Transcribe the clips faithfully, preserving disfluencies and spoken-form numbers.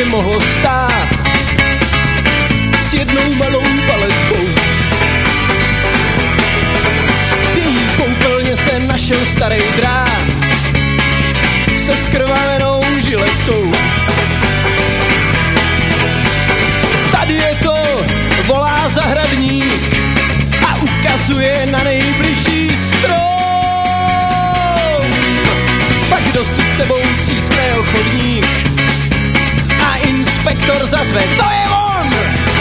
mohlo stát s jednou malou paletkou. V její koupelně se našel starý drát se skrvavenou žiletkou. Tady je to, volá zahradník a ukazuje na nejbližší strom. Pak kdo si sebou třískne chodník a inspektor zazve, to je on!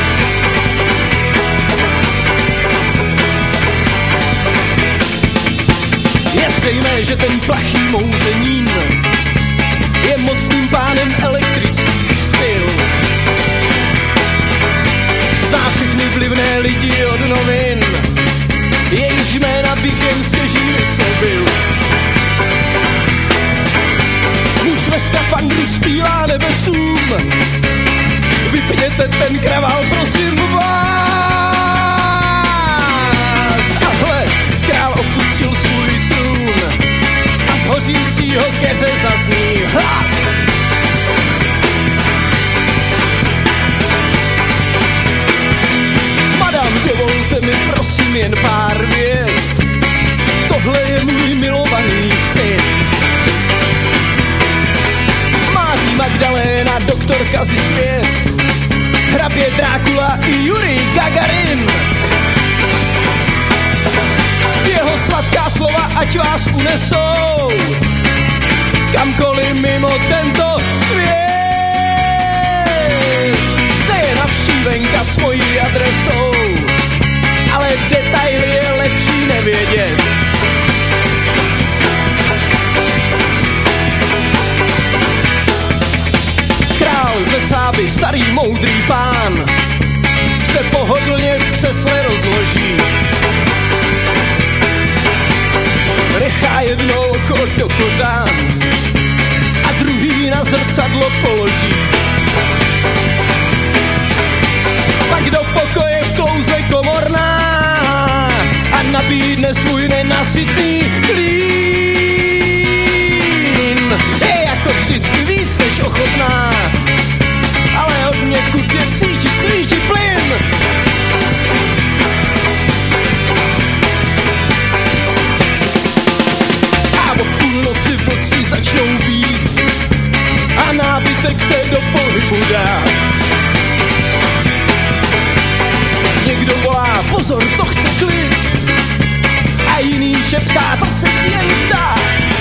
Je zřejmé, že ten plachý mouřenín je mocným pánem elektrických sil. Zná všechny vlivné lidi od novin, jejichž jména bych jen stěží vyslovil. Muž ve skafandru zpívá nebesům, vypněte ten kravál, prosím vás. A hle, král opustil svůj trůn a z hořícího keře zazní hlas. Madam, dovolte mi prosím jen pár vět, tohle je můj milovaný syn. Mází Magdalena, doktorka zi svět, hrabě Drákula i Jurij Gagarin. Jeho sladká slova ať vás unesou kamkoliv mimo tento svět. Zde je navštívenka s mojí adresou, ale detaily je lepší nevědět. Král ze Sáby, starý moudrý pán, se pohodlně v křesle rozloží. Nechá jedno oko do kořán a druhý na zrcadlo položí. Pak do pokoje vklouzne komorná a nabídne svůj nenasytný klín. Je jako vždycky víc než ochotná, ale od někud je cítit svýží plyn. A o půlnoci vlci začnou být a nábytek se do pohybu dá. Někdo volá, pozor, to chce klid, a jiný šeptá, to se ti jen zdá.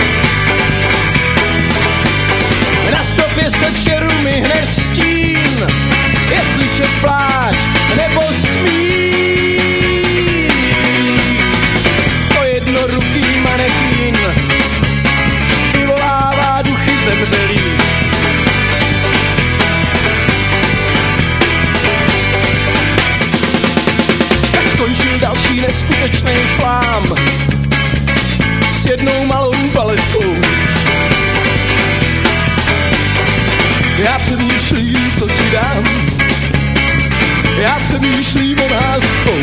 Na stopě se vše rumihne stín, je slyšet pláč nebo smích. To jednoruký manekín vyvolává duchy zemřelých. Tak skončil další neskutečný flám s jednou malou baletkou. Já přemýšlím, co ti dám, já přemýšlím o nás dvou.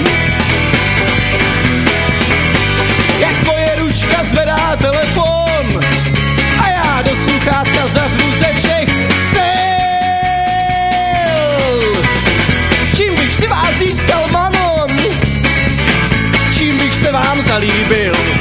Jak tvoje ručka zvedá telefon a já do sluchátka zařvu ze všech sil. Čím bych si vás získal, manon, čím bych se vám zalíbil.